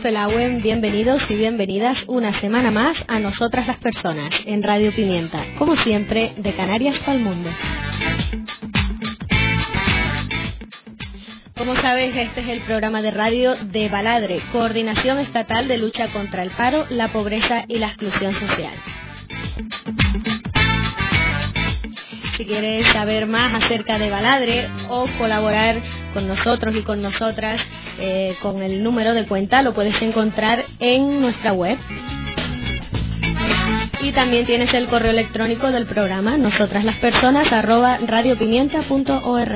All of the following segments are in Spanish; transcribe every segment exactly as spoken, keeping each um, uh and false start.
Felauen, bienvenidos y bienvenidas una semana más a Nosotras las Personas, en Radio Pimienta, como siempre, de Canarias para el mundo. Como sabes, este es el programa de radio de Baladre, Coordinación Estatal de Lucha contra el Paro, la Pobreza y la Exclusión Social. Si quieres saber más acerca de Baladre o colaborar con nosotros y con nosotras eh, con el número de cuenta, lo puedes encontrar en nuestra web. Y también tienes el correo electrónico del programa, nosotraslaspersonas arroba radiopimienta punto org.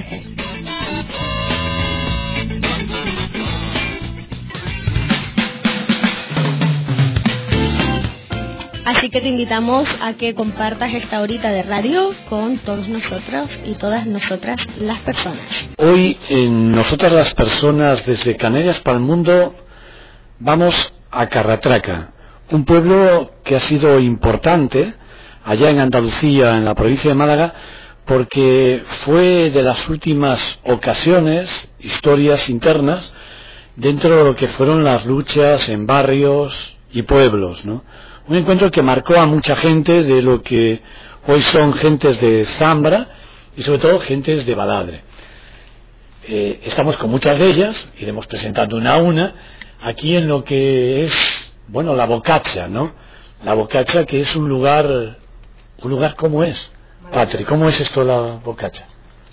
Así que te invitamos a que compartas esta horita de radio con todos nosotros y todas nosotras las personas. Hoy en Nosotras las Personas, desde Canarias para el mundo, vamos a Carratraca, un pueblo que ha sido importante allá en Andalucía, en la provincia de Málaga, porque fue de las últimas ocasiones, historias internas, dentro de lo que fueron las luchas en barrios y pueblos, ¿no? Un encuentro que marcó a mucha gente de lo que hoy son gentes de Zambra y sobre todo gentes de Baladre. Eh, estamos con muchas de ellas, iremos presentando una a una, aquí en lo que es, bueno, la Bocacha, ¿no? La Bocacha, que es un lugar, un lugar ¿cómo es? Patri, ¿cómo es esto la Bocacha?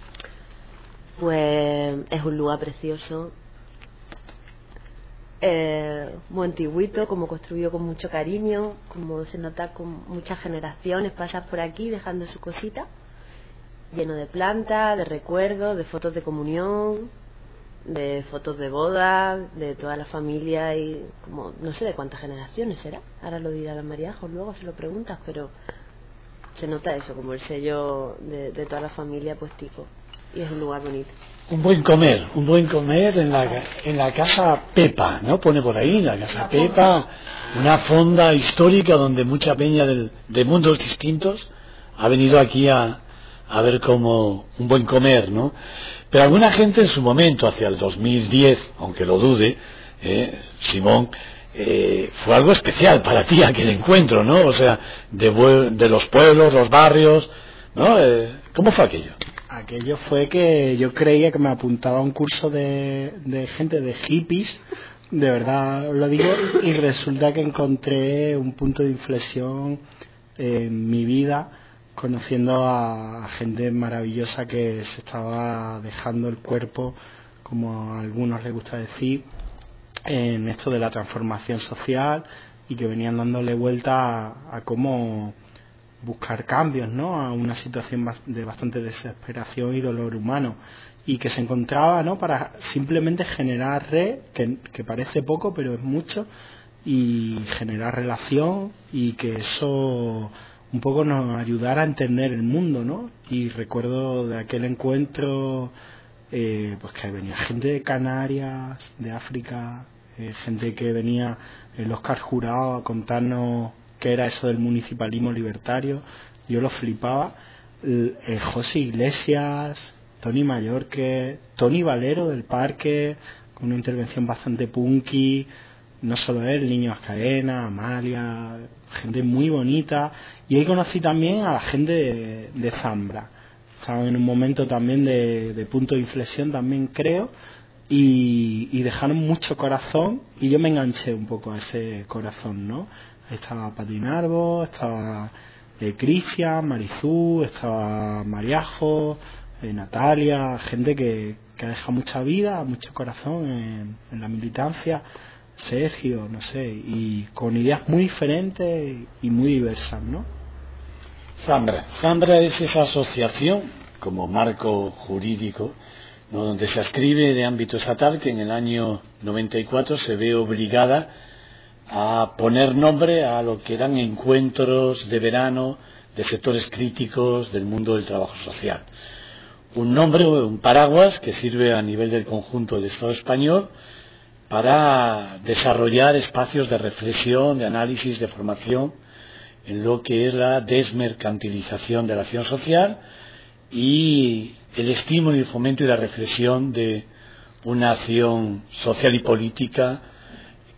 Pues es un lugar precioso. Eh, muy antiguito, como construido con mucho cariño, como se nota con muchas generaciones pasas por aquí dejando su cosita, lleno de plantas, de recuerdos, de fotos de comunión, de fotos de boda, de toda la familia y como no sé de cuántas generaciones será, ahora lo dirá la Mariajo, luego se lo preguntas, pero se nota eso, como el sello de, de toda la familia puestico, y es un lugar bonito. Un buen comer, un buen comer en la, en la Casa Pepa, ¿no? Pone por ahí, la Casa Pepa, una fonda histórica donde mucha peña del, de mundos distintos ha venido aquí a, a ver como un buen comer, ¿no? Pero alguna gente en su momento, hacia el dos mil diez, aunque lo dude, eh, Simón, eh, fue algo especial para ti aquel encuentro, ¿no? O sea, de, de los pueblos, los barrios, ¿no? Eh, ¿Cómo fue aquello? Aquello fue que yo creía que me apuntaba a un curso de, de gente de hippies, de verdad os lo digo, y resulta que encontré un punto de inflexión en mi vida, conociendo a gente maravillosa que se estaba dejando el cuerpo, como a algunos les gusta decir, en esto de la transformación social, y que venían dándole vuelta a, a cómo buscar cambios, ¿no? A una situación de bastante desesperación y dolor humano, y que se encontraba, ¿no? Para simplemente generar red, que, que parece poco pero es mucho, y generar relación, y que eso un poco nos ayudara a entender el mundo, ¿no? Y recuerdo de aquel encuentro eh, pues que venía gente de Canarias, de África, eh, gente que venía, el Óscar Jurado, a contarnos que era eso del municipalismo libertario. Yo lo flipaba. El, el José Iglesias, Tony Mallorque, Tony Valero del Parque, con una intervención bastante punky, no solo él, Niño Ascaena, Amalia, gente muy bonita. Y ahí conocí también a la gente de, de Zambra. Estaban en un momento también de, de punto de inflexión también, creo, y, y dejaron mucho corazón, y yo me enganché un poco a ese corazón, ¿no? Estaba Pati Narvo, estaba eh, Cristian, Marizú, estaba Mariajo, eh, Natalia, gente que, que ha dejado mucha vida, mucho corazón en, en la militancia, Sergio, no sé, y con ideas muy diferentes y muy diversas, ¿no? Zambra. Zambra es esa asociación como marco jurídico, ¿no? Donde se adscribe de ámbito estatal, que en el año noventa y cuatro se ve obligada a poner nombre a lo que eran encuentros de verano de sectores críticos del mundo del trabajo social. Un nombre, un paraguas que sirve a nivel del conjunto del Estado español para desarrollar espacios de reflexión, de análisis, de formación en lo que es la desmercantilización de la acción social y el estímulo y el fomento y la reflexión de una acción social y política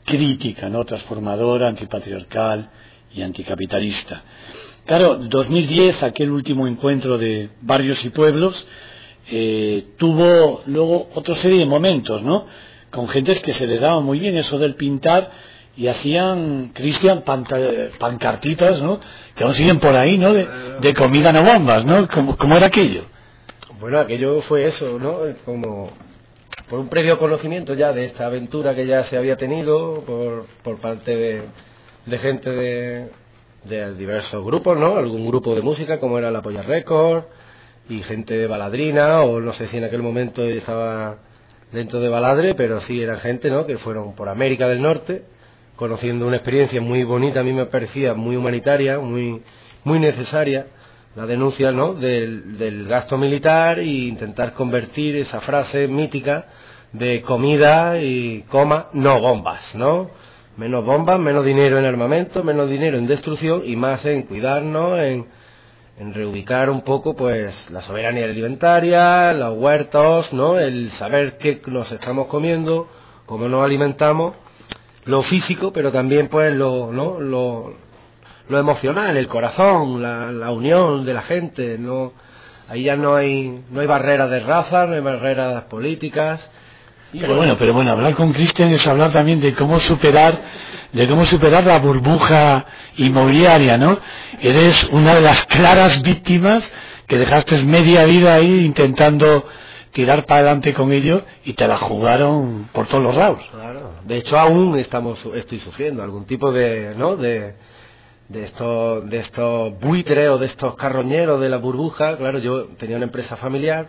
crítica, ¿no? Transformadora, antipatriarcal y anticapitalista. Claro, dos mil diez, aquel último encuentro de barrios y pueblos, eh, tuvo luego otra serie de momentos, ¿no? Con gentes que se les daba muy bien eso del pintar y hacían, Cristian, pancartitas, ¿no? Que aún siguen por ahí, ¿no? De, de comida no bombas, ¿no? ¿Cómo, cómo era aquello? Bueno, aquello fue eso, ¿no? Como por un previo conocimiento ya de esta aventura que ya se había tenido por, por parte de, de gente de, de diversos grupos, ¿no? Algún grupo de música como era la Polla Record y gente de Baladrina, o no sé si en aquel momento estaba dentro de Baladre, pero sí eran gente, ¿no? Que fueron por América del Norte, conociendo una experiencia muy bonita, a mí me parecía muy humanitaria, muy, muy necesaria, la denuncia, ¿no? del, del gasto militar e intentar convertir esa frase mítica de comida y coma, no bombas, ¿no? Menos bombas, menos dinero en armamento, menos dinero en destrucción y más en cuidarnos, en, en reubicar un poco pues la soberanía alimentaria, los huertos, ¿no? El saber qué nos estamos comiendo, cómo nos alimentamos, lo físico, pero también pues lo, ¿no? lo lo emocional, el corazón, la, la unión de la gente, no, ahí ya no hay no hay barreras de raza, no hay barreras políticas. Y pero bueno, pero bueno, hablar con Cristian es hablar también de cómo superar, de cómo superar la burbuja inmobiliaria, ¿no? Eres una de las claras víctimas que dejaste media vida ahí intentando tirar para adelante con ello y te la jugaron por todos los lados. Claro. De hecho, aún estamos estoy sufriendo algún tipo de, ¿no? de de estos de estos buitres o de estos carroñeros de la burbuja. Claro, yo tenía una empresa familiar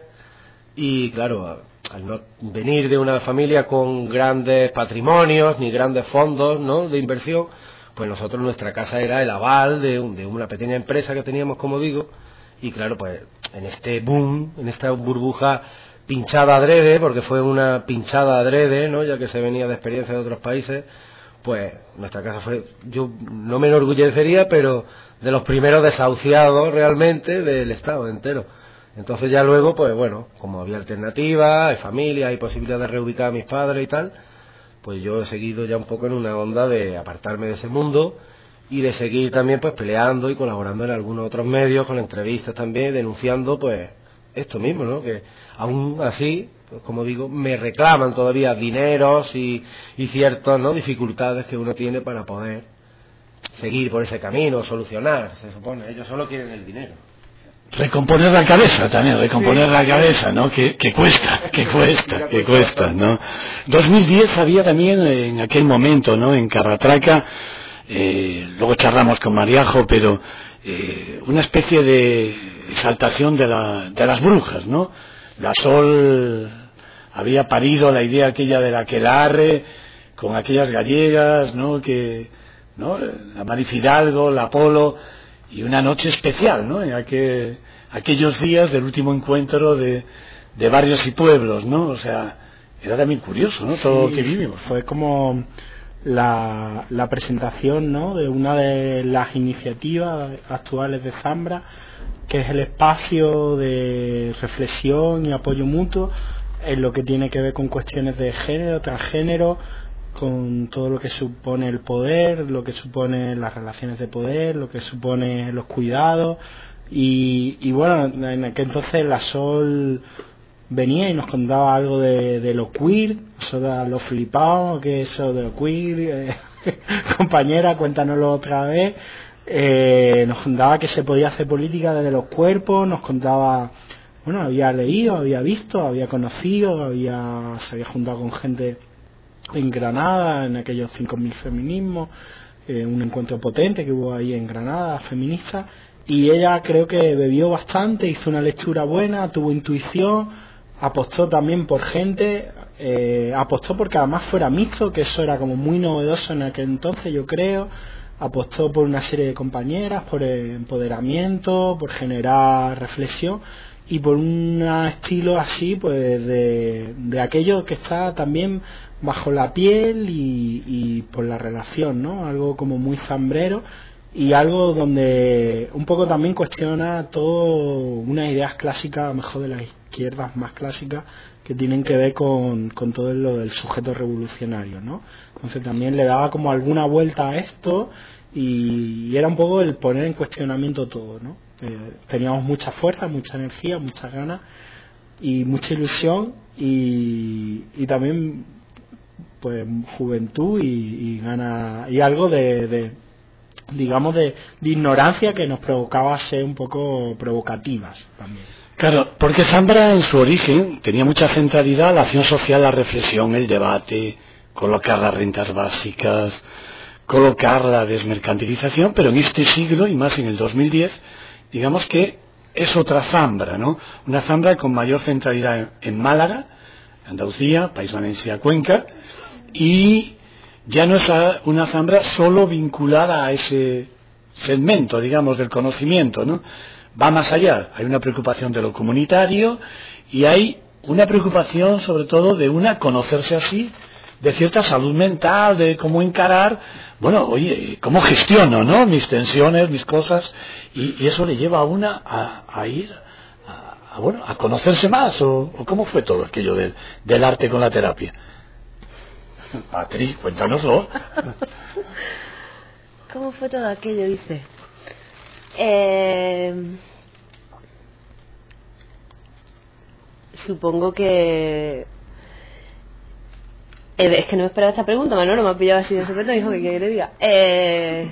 y claro, al no venir de una familia con grandes patrimonios ni grandes fondos, ¿no? de inversión, pues nosotros nuestra casa era el aval de, un, de una pequeña empresa que teníamos, como digo, y claro, pues en este boom, en esta burbuja pinchada adrede, porque fue una pinchada adrede, ¿no? ya que se venía de experiencia de otros países, pues nuestra casa fue, yo no me enorgullecería, pero de los primeros desahuciados realmente del Estado entero. Entonces ya luego, pues bueno, como había alternativas, hay familia, hay posibilidad de reubicar a mis padres y tal, pues yo he seguido ya un poco en una onda de apartarme de ese mundo y de seguir también pues peleando y colaborando en algunos otros medios, con entrevistas también, denunciando pues esto mismo, ¿no? Que aún así, pues como digo, me reclaman todavía dineros y, y ciertas, ¿no? dificultades que uno tiene para poder seguir por ese camino, solucionar, se supone. Ellos solo quieren el dinero. Recomponer la cabeza también, recomponer sí, la cabeza, ¿no? Que, que cuesta, que cuesta, que cuesta, ¿no? dos mil diez había también en aquel momento, ¿no? En Carratraca, eh, luego charlamos con Mariajo, pero eh, una especie de exaltación de, la, de las brujas, ¿no? La Sol había parido la idea aquella de la aquelarre con aquellas gallegas, ¿no? Que, ¿no? La Mari Fidalgo, la Apolo, y una noche especial, ¿no? En aquel, aquellos días del último encuentro de, de barrios y pueblos, ¿no? O sea, era también curioso, ¿no? Todo lo sí, que vivimos. Fue como la, la presentación, ¿no? De una de las iniciativas actuales de Zambra, que es el espacio de reflexión y apoyo mutuo en lo que tiene que ver con cuestiones de género, transgénero, con todo lo que supone el poder, lo que supone las relaciones de poder, lo que supone los cuidados. Y, y bueno, en aquel entonces la Sol venía y nos contaba algo de, de lo queer, eso de lo flipado, que eso de lo queer, eh, compañera, cuéntanoslo otra vez. Eh, nos contaba que se podía hacer política desde los cuerpos, nos contaba, bueno, había leído, había visto, había conocido, había se había juntado con gente en Granada, en aquellos cinco mil feminismos, eh, un encuentro potente que hubo ahí en Granada, feminista, y ella creo que bebió bastante, hizo una lectura buena, tuvo intuición, apostó también por gente, eh, apostó porque además fuera mixto, que eso era como muy novedoso en aquel entonces, yo creo, apostó por una serie de compañeras, por empoderamiento, por generar reflexión, y por un estilo así, pues de, de aquello que está también bajo la piel y, y por la relación, ¿no? Algo como muy zambrero y algo donde un poco también cuestiona todo unas ideas clásicas, a lo mejor de las izquierdas más clásicas, que tienen que ver con, con todo lo del sujeto revolucionario, ¿no? Entonces también le daba como alguna vuelta a esto y, y era un poco el poner en cuestionamiento todo, ¿no? Eh, teníamos mucha fuerza, mucha energía, muchas ganas y mucha ilusión y, y también pues juventud y, y ganas y algo de, de digamos de, de ignorancia que nos provocaba ser un poco provocativas también. Claro, porque Zambra en su origen tenía mucha centralidad la acción social, la reflexión, el debate, colocar las rentas básicas, colocar la desmercantilización, pero en este siglo y más en el dos mil diez, digamos que es otra Zambra, ¿no? Una Zambra con mayor centralidad en, en Málaga, Andalucía, País Valencia, Cuenca, y ya no es una Zambra solo vinculada a ese segmento, digamos, del conocimiento, ¿no? Va más allá, hay una preocupación de lo comunitario y hay una preocupación sobre todo de una conocerse así, de cierta salud mental, de cómo encarar, bueno, oye, cómo gestiono, ¿no? Mis tensiones, mis cosas, y, y eso le lleva a una a, a ir, a, a, bueno, a conocerse más, o, o cómo fue todo aquello del, del arte con la terapia. Patri, cuéntanoslo. ¿Cómo fue todo aquello, dice? Eh, supongo que eh, es que no me esperaba esta pregunta. Manolo me ha pillado así de sorpresa y dijo que quiere que le diga eh,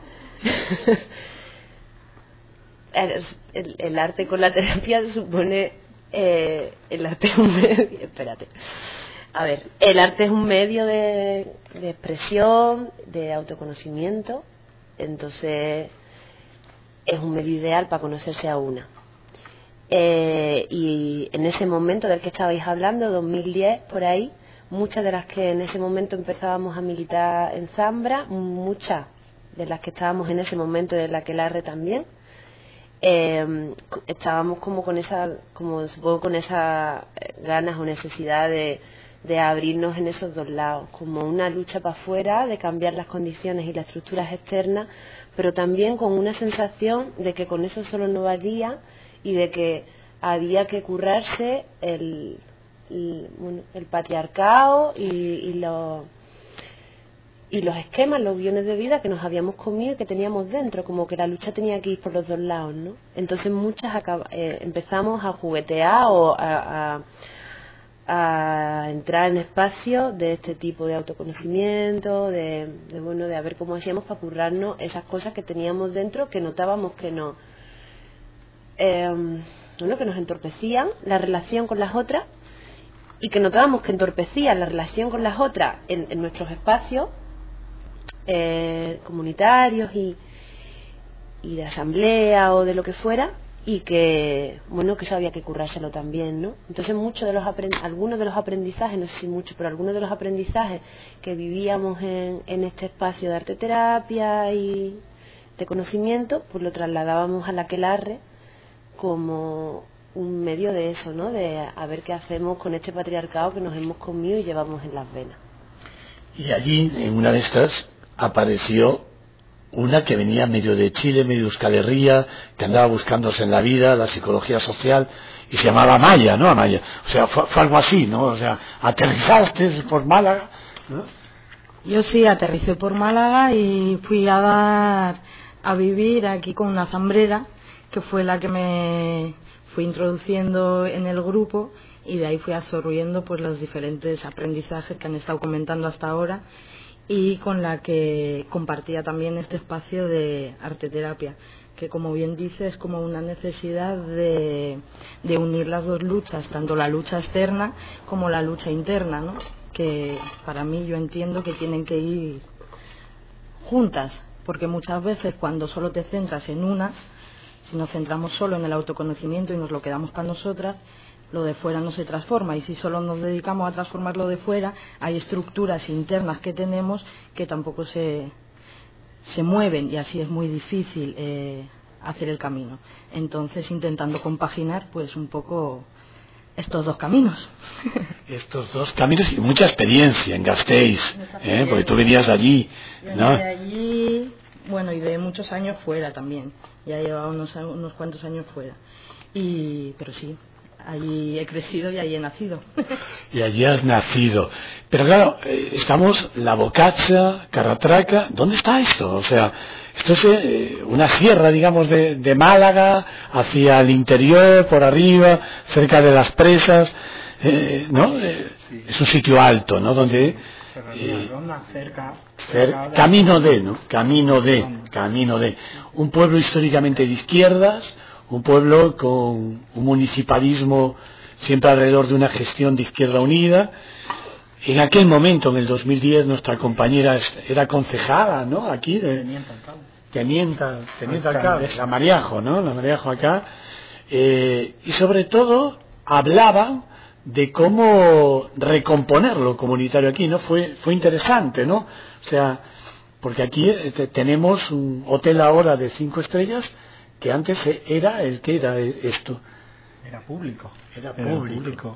el, el, el arte con la terapia supone eh, el arte es un medio, espérate a ver el arte es un medio de, de expresión, de autoconocimiento, entonces es un medio ideal para conocerse a una. Eh, y en ese momento del que estabais hablando, dos mil diez, por ahí, muchas de las que en ese momento empezábamos a militar en Zambra, muchas de las que estábamos en ese momento en el aquelarre también, eh, estábamos como con esa, como supongo con esas ganas o necesidad de, de abrirnos en esos dos lados, como una lucha para afuera, de cambiar las condiciones y las estructuras externas, pero también con una sensación de que con eso solo no valía y de que había que currarse el, el, bueno, el patriarcado y, y, los, y los esquemas, los guiones de vida que nos habíamos comido y que teníamos dentro, como que la lucha tenía que ir por los dos lados, ¿no? Entonces muchas acab- eh, empezamos a juguetear o a, a a entrar en espacios de este tipo de autoconocimiento, de, de bueno, de a ver cómo hacíamos para currarnos esas cosas que teníamos dentro, que notábamos que no, eh, bueno, que nos entorpecían la relación con las otras y que notábamos que entorpecían la relación con las otras en, en nuestros espacios eh, comunitarios y, y de asamblea o de lo que fuera, y que bueno, que eso había que currárselo también, ¿no? Entonces muchos de los aprend- algunos de los aprendizajes, no sé si muchos, pero algunos de los aprendizajes que vivíamos en, en este espacio de arte terapia y de conocimiento, pues lo trasladábamos a la aquelarre como un medio de eso, ¿no? De a ver qué hacemos con este patriarcado que nos hemos comido y llevamos en las venas. Y allí, en una de estas, apareció una que venía medio de Chile, medio de Euskal Herria, que andaba buscándose en la vida, la psicología social, y se llamaba Amaya, ¿no? Amaya. O sea, fue, fue algo así, ¿no? O sea, aterrizaste por Málaga, ¿no? Yo sí, aterricé por Málaga y fui a dar, a vivir aquí con una zambrera, que fue la que me fui introduciendo en el grupo, y de ahí fui absorbiendo pues los diferentes aprendizajes que han estado comentando hasta ahora, y con la que compartía también este espacio de arte terapia, que como bien dice es como una necesidad de, de unir las dos luchas, tanto la lucha externa como la lucha interna, ¿no? Que para mí yo entiendo que tienen que ir juntas, porque muchas veces cuando solo te centras en una, si nos centramos solo en el autoconocimiento y nos lo quedamos para nosotras, lo de fuera no se transforma, y si solo nos dedicamos a transformar lo de fuera, hay estructuras internas que tenemos que tampoco se, se mueven, y así es muy difícil eh, hacer el camino. Entonces, intentando compaginar pues un poco estos dos caminos. Estos dos caminos y mucha experiencia en Gasteiz, ¿eh? Porque tú venías de allí, ¿no? De allí, bueno, y de muchos años fuera también, ya llevaba unos, unos cuantos años fuera, y pero sí, allí he crecido y allí he nacido. Y allí has nacido. Pero claro, eh, estamos la Bocaccia, Carratraca, ¿dónde está esto? O sea, esto es eh, una sierra, digamos, de, de Málaga, hacia el interior, por arriba, cerca de las presas, eh, ¿no? Eh, Sí. Es un sitio alto, ¿no? Donde... Eh, cerca, cerca de... Camino de, ¿no? Camino de, camino de. Un pueblo históricamente de izquierdas, un pueblo con un municipalismo siempre alrededor de una gestión de Izquierda Unida. En aquel momento, en el dos mil diez, nuestra compañera era concejala, ¿no? Aquí, de, Teniente alcalde. Teniente, teniente alcalde, la Mariajo, ¿no? La Mariajo acá. Eh, y sobre todo, hablaba de cómo recomponer lo comunitario aquí, ¿no? Fue, fue interesante, ¿no? O sea, porque aquí eh, tenemos un hotel ahora de cinco estrellas que antes era el que era esto. Era público. Era Era público. público.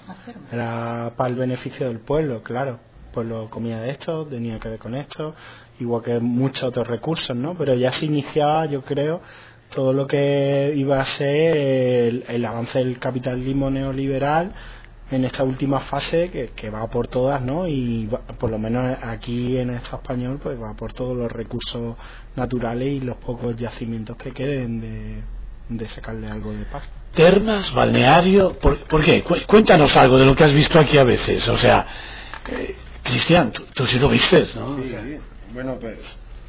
Era para el beneficio del pueblo, claro. El pueblo comía de esto, tenía que ver con esto, igual que muchos otros recursos, ¿no? Pero ya se iniciaba, yo creo, todo lo que iba a ser el, el avance del capitalismo neoliberal en esta última fase que, que va por todas, ¿no? Y va, por lo menos aquí en Estado español, pues va por todos los recursos naturales y los pocos yacimientos que queden de, de sacarle algo de paz. Termas, balneario, ¿por, ¿por qué? Cu- cuéntanos algo de lo que has visto aquí a veces. O sea, eh, Cristian, tú, tú sí lo viste, ¿no? Sí, O sea, sí. Bueno, pues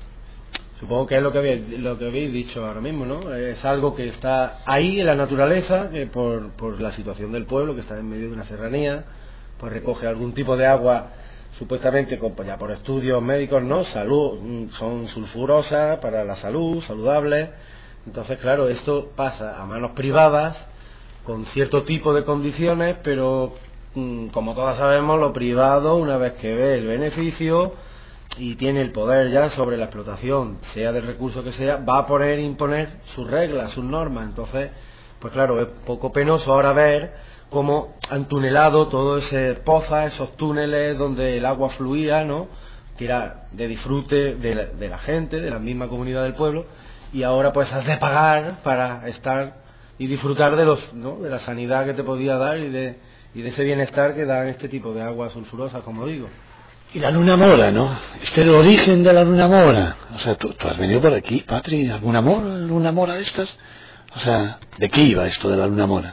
supongo que es lo que habéis, lo que habéis dicho ahora mismo, ¿no? Es algo que está ahí en la naturaleza, que por, por la situación del pueblo, que está en medio de una serranía, pues recoge algún tipo de agua, supuestamente, con- ya por estudios médicos, ¿no? Salud, son sulfurosas para la salud, saludables. Entonces, claro, esto pasa a manos privadas, con cierto tipo de condiciones, pero mm, como todos sabemos, lo privado, una vez que ve el beneficio y tiene el poder ya sobre la explotación, sea del recurso que sea, va a poner e imponer sus reglas, sus normas. Entonces, pues claro, es poco penoso ahora ver cómo han tunelado todo ese poza, esos túneles donde el agua fluía, ¿no? Que era de disfrute de la, de la gente, de la misma comunidad del pueblo, y ahora pues has de pagar para estar y disfrutar de los, ¿no? De la sanidad que te podía dar y de, y de ese bienestar que dan este tipo de aguas sulfurosas, como digo. y la luna mora, ¿no? Este es el origen de la luna mora. O sea, ¿tú, tú has venido por aquí, Patri? ¿Alguna mora, luna mora de estas? O sea, ¿de qué iba esto de la luna mora?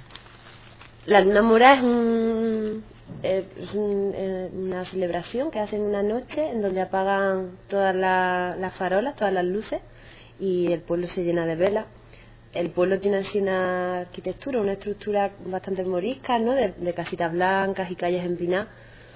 La luna mora es, un, eh, es un, eh, una celebración que hacen una noche en donde apagan todas la, las farolas, todas las luces, y el pueblo se llena de velas. El pueblo tiene así una arquitectura, una estructura bastante morisca, ¿no? De, de casitas blancas y calles empinadas.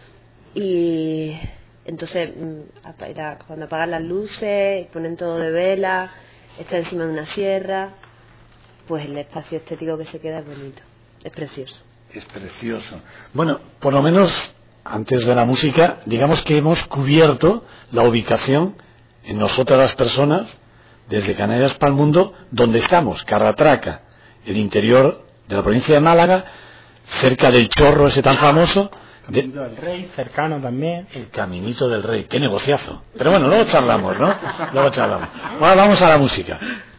Y entonces, mm, era cuando apagan las luces, ponen todo de vela, está encima de una sierra, pues el espacio estético que se queda es bonito, es precioso. Es precioso. Bueno, por lo menos, antes de la música, digamos que hemos cubierto la ubicación en nosotras las personas, desde Canarias para el mundo, donde estamos, Carratraca, el interior de la provincia de Málaga, cerca del chorro ese tan famoso, de, Caminito del Rey, cercano también. el Caminito del Rey. Qué negociazo. Pero bueno, luego charlamos, ¿no? Luego charlamos. Ahora vamos a la música.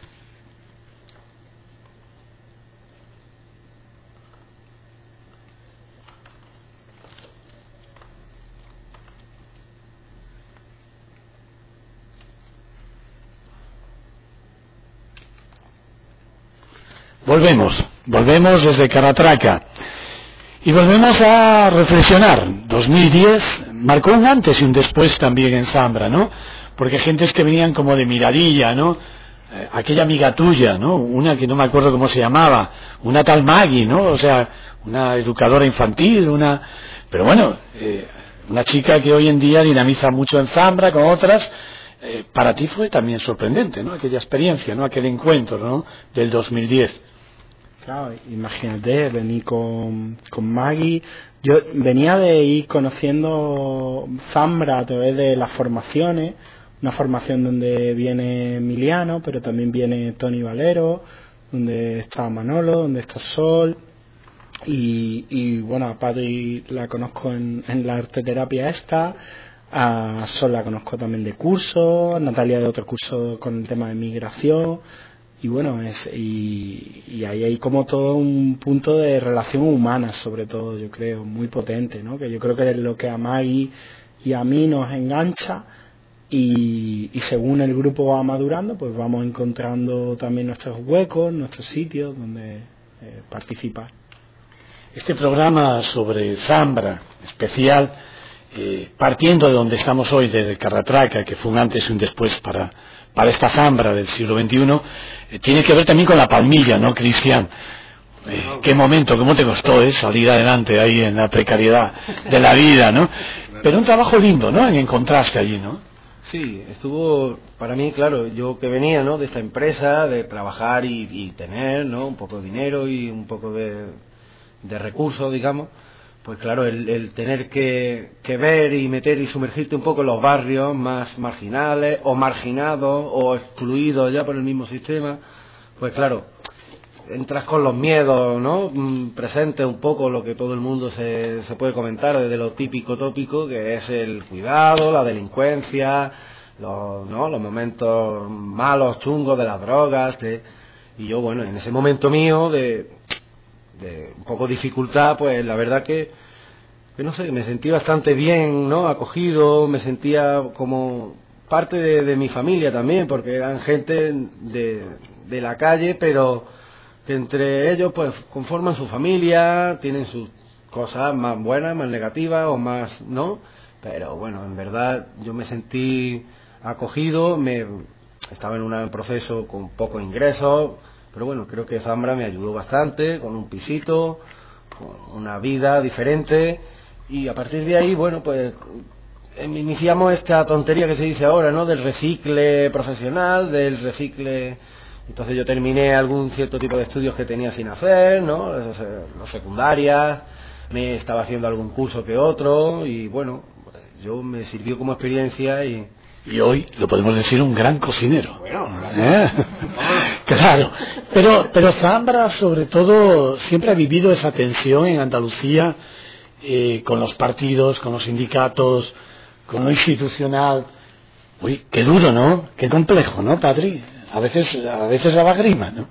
Volvemos, volvemos desde Carratraca y volvemos a reflexionar. dos mil diez marcó un antes y un después también en Zambra, ¿no? Porque gentes que venían como de miradilla, ¿no? Eh, aquella amiga tuya, ¿no? Una que no me acuerdo cómo se llamaba, una tal Maggie, ¿no? O sea, una educadora infantil, una... Pero bueno, eh, una chica que hoy en día dinamiza mucho en Zambra con otras. Eh, para ti fue también sorprendente, ¿no? Aquella experiencia, ¿no? Aquel encuentro, ¿no? Del dos mil diez. Claro, imagínate, venir con, con Maggie. Yo venía de ir conociendo Zambra a través de las formaciones, una formación donde viene Emiliano, pero también viene Tony Valero, donde está Manolo, donde está Sol, y, y bueno, a Patri la conozco en, en la arteterapia esta, a Sol la conozco también de curso, Natalia de otro curso con el tema de migración. y bueno, es, y, y ahí hay como todo un punto de relación humana, sobre todo, yo creo, muy potente, ¿no? Que yo creo que es lo que a Maggie y a mí nos engancha, y, y según el grupo va madurando, pues vamos encontrando también nuestros huecos, nuestros sitios donde eh, participar. Este programa sobre Zambra especial, eh, partiendo de donde estamos hoy, desde Carratraca, que fue un antes y un después para, para esta Zambra del siglo veintiuno, eh, tiene que ver también con la Palmilla, ¿no, Cristian? Eh, qué momento, cómo te costó eh, salir adelante ahí en la precariedad de la vida, ¿no? Pero un trabajo lindo, ¿no? En encontraste allí, ¿no? Sí, estuvo para mí, claro, yo que venía, ¿no? De esta empresa, de trabajar y, y tener, ¿no? Un poco de dinero y un poco de, de recursos, digamos. Pues claro, el, el tener que, que ver y meter y sumergirte un poco en los barrios más marginales o marginados o excluidos ya por el mismo sistema, pues claro, entras con los miedos, ¿no? Presente un poco lo que todo el mundo se, se puede comentar desde lo típico tópico, que es el cuidado, la delincuencia, los, ¿no? Los momentos malos, chungos de las drogas, de, y yo, bueno, en ese momento mío de, de un poco dificultad, pues la verdad que, que no sé, me sentí bastante bien, ¿no? Acogido, me sentía como parte de, de mi familia también, porque eran gente de, de la calle, pero que entre ellos pues conforman su familia, tienen sus cosas más buenas, más negativas o más, ¿no? Pero bueno, en verdad yo me sentí acogido, me estaba en un proceso con pocos ingresos, pero bueno, creo que Zambra me ayudó bastante, con un pisito, con una vida diferente, y a partir de ahí, bueno, pues iniciamos esta tontería que se dice ahora, ¿no? Del recicle profesional, del recicle. Entonces yo terminé algún cierto tipo de estudios que tenía sin hacer, ¿no? Los secundarias, me estaba haciendo algún curso que otro, y bueno, yo me sirvió como experiencia y... Y hoy lo podemos decir un gran cocinero. Bueno, ¿Eh? Claro. Pero, pero Zambra, sobre todo, siempre ha vivido esa tensión en Andalucía, eh, con los partidos, con los sindicatos, con lo institucional. Uy, qué duro, ¿no? Qué complejo, ¿no, Patri? A veces, a veces daba grima, ¿no?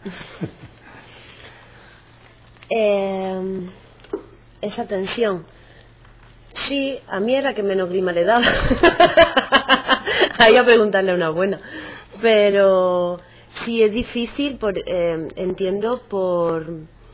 Eh, esa tensión. Sí, a mí era que menos grima le daba. Hay a preguntarle a una buena. Pero sí es difícil, por, eh, entiendo, por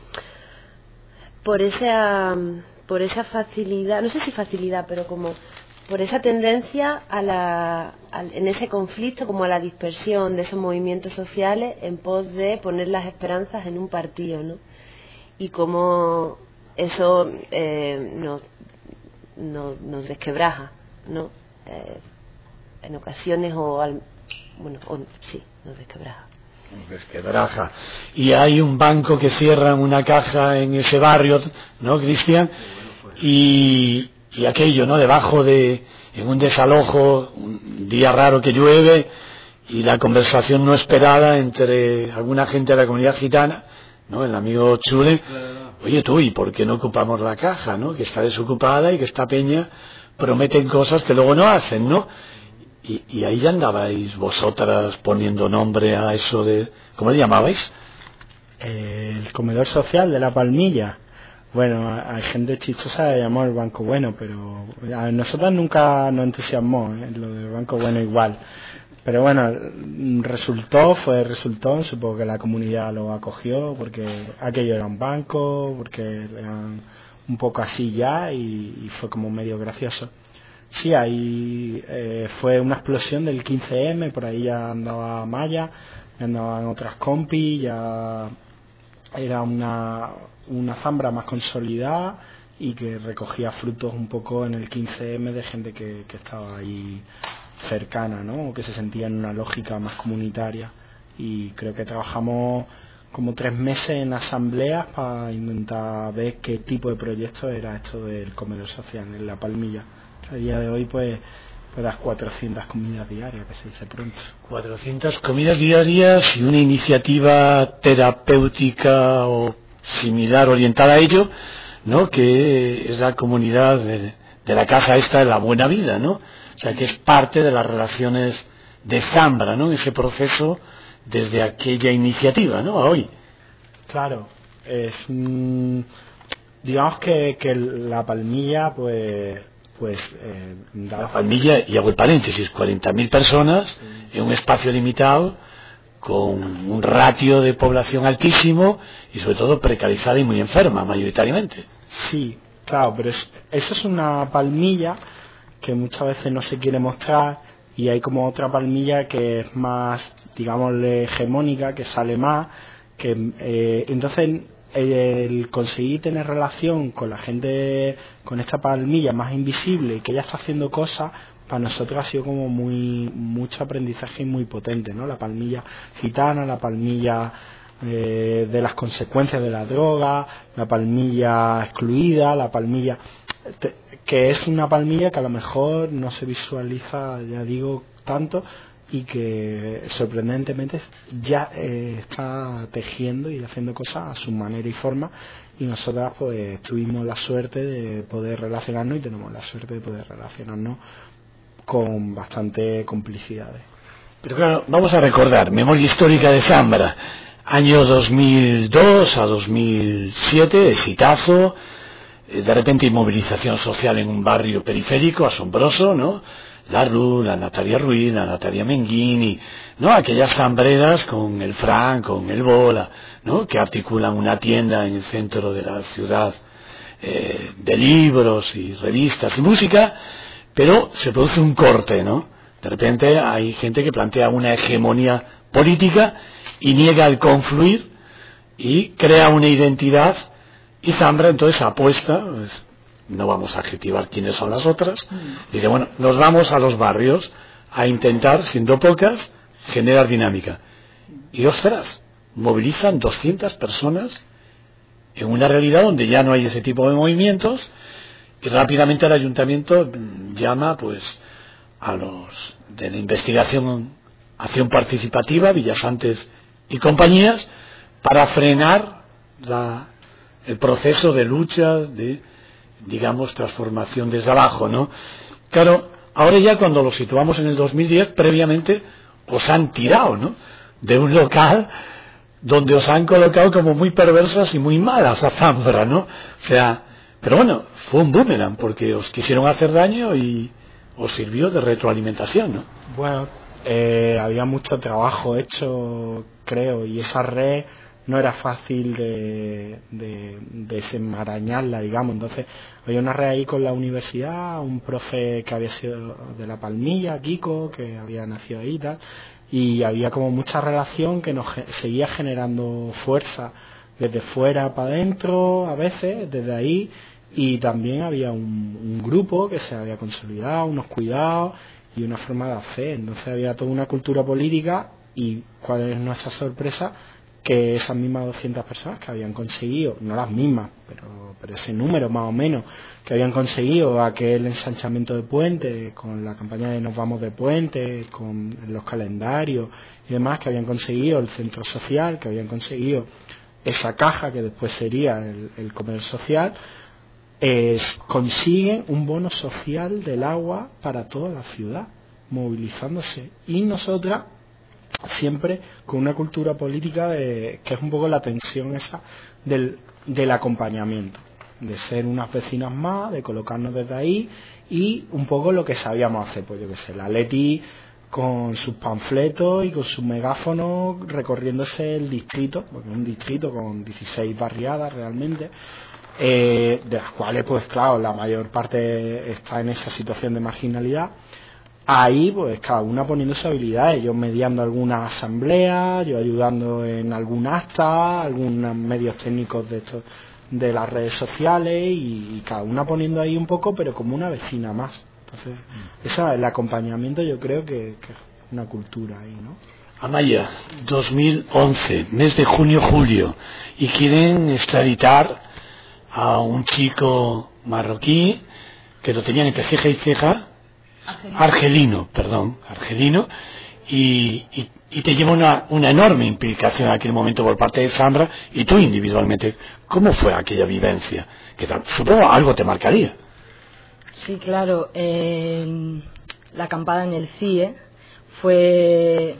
por esa por esa facilidad, no sé si facilidad, pero como por esa tendencia a la, a, en ese conflicto, como a la dispersión de esos movimientos sociales en pos de poner las esperanzas en un partido, ¿no? Y cómo eso eh, nos, nos, nos desquebraja, ¿no? Eh, en ocasiones o al, bueno, o, sí, nos desquebraja. Nos desquebraja. Y hay un banco que cierra una caja en ese barrio, ¿no, Cristian? Y y aquello, ¿no? Debajo de, en un desalojo, un día raro que llueve, y la conversación no esperada entre alguna gente de la comunidad gitana, ¿no? El amigo Chule, oye tú, ¿y por qué no ocupamos la caja, ¿no? Que está desocupada y que esta peña prometen cosas que luego no hacen, ¿no? Y, y ahí ya andabais vosotras poniendo nombre a eso de, ¿cómo le llamabais? Eh, el comedor social de la Palmilla. Bueno, hay gente chistosa que llamó el Banco Bueno, pero a nosotros nunca nos entusiasmó, ¿eh? Lo del Banco Bueno igual. Pero bueno, resultó, fue resultó, supongo que la comunidad lo acogió, porque aquello era un banco, porque eran un poco así ya, y, y fue como medio gracioso. Sí, ahí eh, fue una explosión del quince eme, por ahí ya andaba Maya, ya andaban otras compis, ya era una... una Zambra más consolidada y que recogía frutos un poco en el quince eme de gente que, que estaba ahí cercana, ¿no? O que se sentía en una lógica más comunitaria. Y creo que trabajamos como tres meses en asambleas para intentar ver qué tipo de proyecto era esto del comedor social en La Palmilla. A día de hoy, pues, pues das cuatrocientas comidas diarias, que se dice pronto. cuatrocientas comidas diarias y una iniciativa terapéutica o similar orientada a ello, ¿no? Que es la comunidad de, de la casa esta de la buena vida, ¿no? O sea, que es parte de las relaciones de Zambra, ¿no? Ese proceso desde aquella iniciativa, ¿no?, a hoy. Claro, es mm, digamos que, que la Palmilla, pues, pues eh, la Palmilla, y hago el paréntesis, cuarenta mil personas sí. en un espacio limitado, con un ratio de población altísimo y sobre todo precarizada y muy enferma, mayoritariamente. Sí, claro, pero es, eso es una Palmilla que muchas veces no se quiere mostrar, y hay como otra Palmilla que es más, digámosle, hegemónica, que sale más, que eh, entonces el conseguir tener relación con la gente, con esta Palmilla más invisible, que ella está haciendo cosas, para nosotros ha sido como muy mucho aprendizaje y muy potente, ¿no? La Palmilla gitana, la Palmilla eh, de las consecuencias de la droga, la Palmilla excluida, la Palmilla te, que es una Palmilla que a lo mejor no se visualiza, ya digo, tanto, y que sorprendentemente ya eh, está tejiendo y haciendo cosas a su manera y forma, y nosotras pues tuvimos la suerte de poder relacionarnos y tenemos la suerte de poder relacionarnos con bastante complicidades. Pero claro, vamos a recordar, memoria histórica de Zambra, año dos mil dos a dos mil siete, exitazo, de repente inmovilización social en un barrio periférico, asombroso, ¿no? La Ru, la Natalia Ruiz, la Natalia Menghini, ¿no? Aquellas zambreras con el Fran, con el Bola, ¿no? Que articulan una tienda en el centro de la ciudad eh, de libros y revistas y música, pero se produce un corte, ¿no? De repente hay gente que plantea una hegemonía política y niega el confluir y crea una identidad, y Zambra entonces apuesta, pues, no vamos a adjetivar quiénes son las otras, y dice, bueno, nos vamos a los barrios a intentar, siendo pocas, generar dinámica. Y ostras, movilizan doscientas personas en una realidad donde ya no hay ese tipo de movimientos, y rápidamente el ayuntamiento llama pues a los de la investigación, acción participativa, Villasantes y compañías, para frenar la, el proceso de lucha, de, digamos, transformación desde abajo, ¿no? Claro, ahora ya cuando lo situamos en el dos mil diez, previamente os han tirado, ¿no?, de un local donde os han colocado como muy perversas y muy malas a Zambra, ¿no? O sea, pero bueno, fue un boomerang, porque os quisieron hacer daño y os sirvió de retroalimentación, ¿no? Bueno, eh, había mucho trabajo hecho, creo, y esa red no era fácil de, de, de desenmarañarla, digamos. Entonces había una red ahí con la universidad, un profe que había sido de la Palmilla, Kiko, que había nacido ahí y tal, y había como mucha relación que nos seguía generando fuerza desde fuera para adentro, a veces, desde ahí, y también había un, un grupo que se había consolidado, unos cuidados y una forma de hacer. Entonces había toda una cultura política, y cuál es nuestra sorpresa, que esas mismas doscientas personas que habían conseguido, no las mismas, pero, pero ese número más o menos, que habían conseguido aquel ensanchamiento de puente, con la campaña de Nos Vamos de Puente, con los calendarios y demás, que habían conseguido el centro social, que habían conseguido esa caja que después sería el, el comer social, es, consiguen un bono social del agua para toda la ciudad, movilizándose. Y nosotras siempre con una cultura política de, que es un poco la tensión esa del, del acompañamiento, de ser unas vecinas más, de colocarnos desde ahí, y un poco lo que sabíamos hacer, pues yo que sé, la Leti con sus panfletos y con sus megáfonos recorriéndose el distrito, porque es un distrito con dieciséis barriadas realmente, eh, de las cuales pues claro, la mayor parte está en esa situación de marginalidad. Ahí, pues cada una poniendo sus habilidades, yo mediando alguna asamblea, yo ayudando en algún acta, algunos medios técnicos de estos, de las redes sociales, y, y cada una poniendo ahí un poco, pero como una vecina más. Entonces, ese el acompañamiento, yo creo que, que es una cultura ahí, ¿no? Amaya, dos mil once, mes de junio-julio, y quieren extraditar a un chico marroquí que lo tenían entre ceja y ceja, Argelino, argelino perdón, argelino, y, y, y te lleva una, una enorme implicación en aquel momento por parte de Zambra, y tú individualmente, ¿cómo fue aquella vivencia? Que tal, supongo algo te marcaría. Sí, claro, eh, la acampada en el C I E fue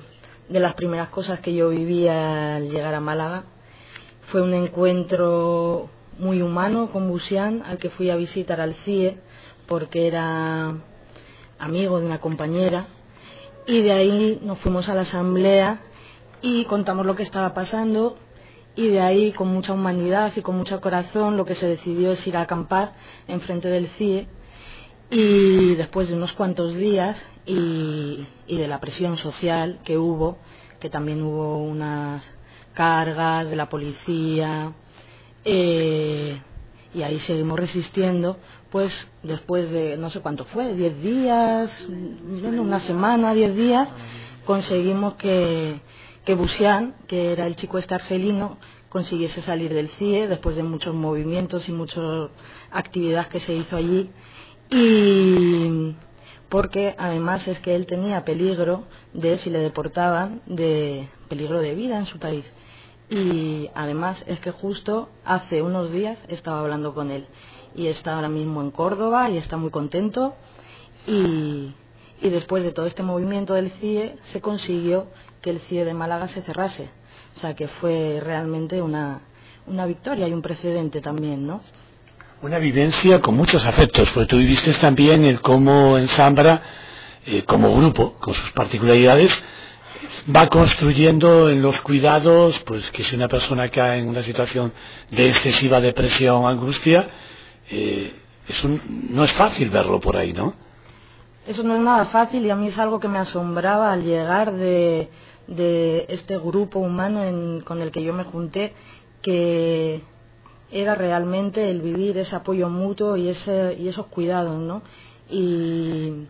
de las primeras cosas que yo viví al llegar a Málaga. Fue un encuentro muy humano con Busian, al que fui a visitar al C I E porque era amigo de una compañera, y de ahí nos fuimos a la asamblea y contamos lo que estaba pasando, y de ahí, con mucha humanidad y con mucho corazón, lo que se decidió es ir a acampar enfrente del C I E. Y después de unos cuantos días y, y de la presión social que hubo, que también hubo unas cargas de la policía, eh, y ahí seguimos resistiendo, pues después de no sé cuánto fue, diez días, bueno, una semana, diez días, conseguimos que, que Busian, que era el chico este argelino, consiguiese salir del C I E después de muchos movimientos y muchas actividades que se hizo allí. Y porque además es que él tenía peligro de, si le deportaban, de peligro de vida en su país. Y además es que justo hace unos días estaba hablando con él y está ahora mismo en Córdoba y está muy contento, y, y después de todo este movimiento del C I E se consiguió que el C I E de Málaga se cerrase, o sea que fue realmente una, una victoria y un precedente también, ¿no? Una vivencia con muchos afectos, porque tú viviste también el cómo en Zambra, eh, como grupo, con sus particularidades, va construyendo en los cuidados, pues que si una persona cae en una situación de excesiva depresión o angustia, eh, es un, no es fácil verlo por ahí, ¿no? Eso no es nada fácil, y a mí es algo que me asombraba al llegar de, de este grupo humano en, con el que yo me junté, que era realmente el vivir ese apoyo mutuo y ese y esos cuidados, ¿no? Y,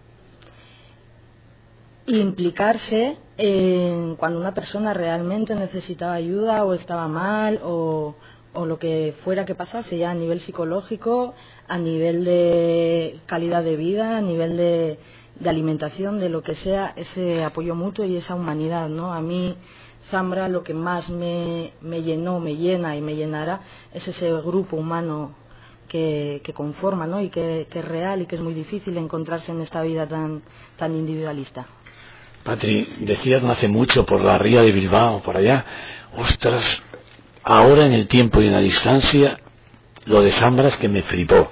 y implicarse en cuando una persona realmente necesitaba ayuda o estaba mal o, o lo que fuera que pasase, ya a nivel psicológico, a nivel de calidad de vida, a nivel de, de alimentación, de lo que sea, ese apoyo mutuo y esa humanidad, ¿no? A mí Zambra lo que más me, me llenó, me llena y me llenará es ese grupo humano que, que conforma, ¿no? Y que, que es real y que es muy difícil encontrarse en esta vida tan, tan individualista. Patri, decías no hace mucho por la ría de Bilbao, por allá, ostras, ahora en el tiempo y en la distancia, lo de Zambra es que me flipó.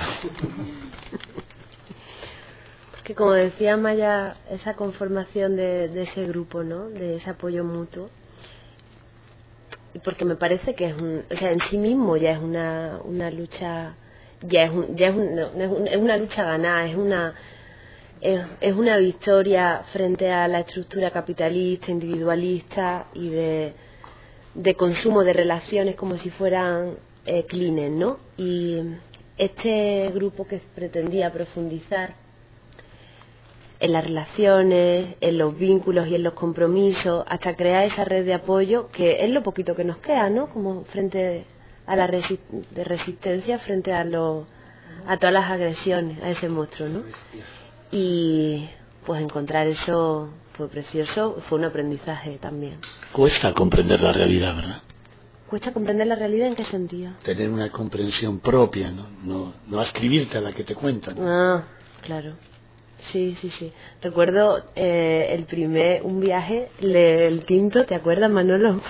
Que como decía Maya, esa conformación de, de ese grupo, ¿no? De ese apoyo mutuo, porque me parece que es un, o sea, en sí mismo ya es una, una lucha, ya es un, ya es, un, es, un, es una lucha ganada, es una es, es una victoria frente a la estructura capitalista, individualista y de, de consumo de relaciones como si fueran eh, clines, ¿no? Y este grupo que pretendía profundizar en las relaciones, en los vínculos y en los compromisos, hasta crear esa red de apoyo que es lo poquito que nos queda, ¿no? Como frente a la resi- de resistencia frente a los a todas las agresiones, a ese monstruo, ¿no? Y pues encontrar eso fue precioso, fue un aprendizaje también. Cuesta comprender la realidad, ¿verdad? ¿Cuesta comprender la realidad en qué sentido? Tener una comprensión propia, ¿no? No, no ascribirte a la que te cuentan. Ah, claro. Sí, sí, sí. Recuerdo eh, el primer, un viaje, le, el Tinto, ¿te acuerdas, Manolo?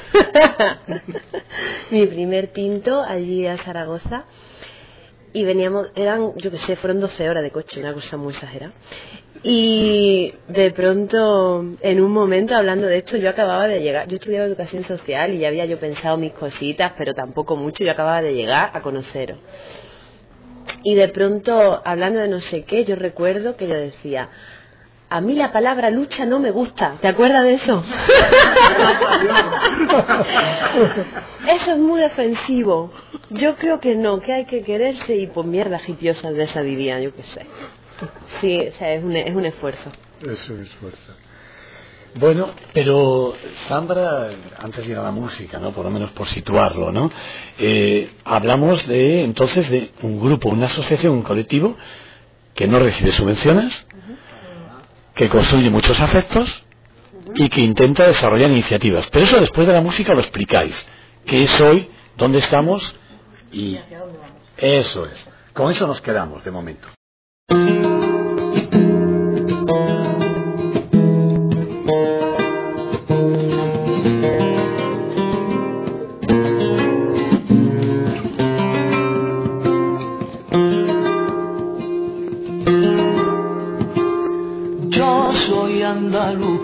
Mi primer Tinto allí a Zaragoza. Y veníamos, eran, yo qué sé, fueron doce horas de coche, una cosa muy exagerada. Y de pronto, en un momento, hablando de esto, yo acababa de llegar, yo estudiaba educación social y ya había yo pensado mis cositas, pero tampoco mucho, yo acababa de llegar a conoceros. Y de pronto, hablando de no sé qué, yo recuerdo que yo decía, a mí la palabra lucha no me gusta, ¿te acuerdas de eso? Eso es muy defensivo. Yo creo que no, que hay que quererse y pues mierda hipiosas de esa diría, yo qué sé. Sí, o sea, es un, es un esfuerzo. Es un esfuerzo. Bueno, pero Zambra, antes de ir a la música, ¿no? Por lo menos por situarlo, ¿no? Eh, hablamos de, entonces, de un grupo, una asociación, un colectivo que no recibe subvenciones, que construye muchos afectos y que intenta desarrollar iniciativas. Pero eso después de la música lo explicáis. ¿Qué es hoy? ¿Dónde estamos? Y eso es. Con eso nos quedamos de momento.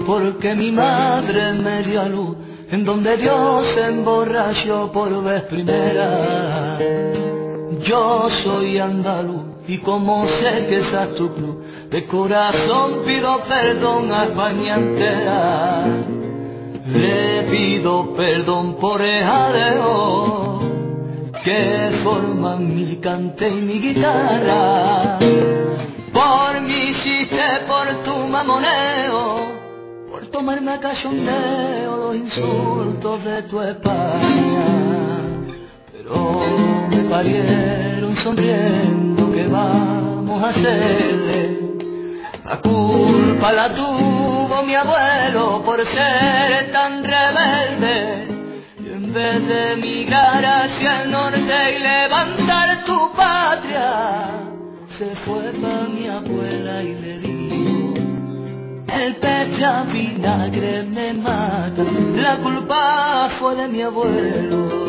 porque mi madre me dio a luz, en donde Dios se emborrachó por vez primera. Yo soy andaluz y como sé que esa es tu cruz, de corazón pido perdón a España entera. Le pido perdón por el jaleo que forman mi cante y mi guitarra, por mi chiste, por tu mamoneo, por tomarme a cachondeo los insultos de tu España. Pero me parieron sonriendo, que vamos a hacerle? La culpa la tuvo mi abuelo por ser tan rebelde, y en vez de emigrar hacia el norte y levantar tu patria, se fue pa' mi abuela y le dijo: el pecho a vinagre me mata, la culpa fue de mi abuelo.